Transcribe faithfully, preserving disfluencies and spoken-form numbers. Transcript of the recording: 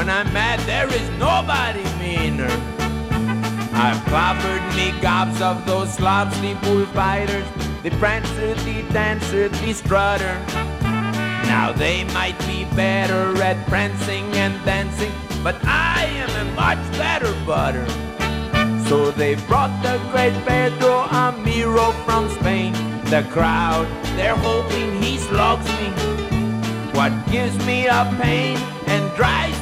When I'm mad, there is nobody meaner. I've clobbered me gobs of those slobsy bullfighters, the prancer, the dancer, the strutter. Now they might be better at prancing and dancing, but I am a much better butter. So they brought the great Pedro Amiro from Spain. The crowd, they're hoping he slugs me. What gives me a pain and drives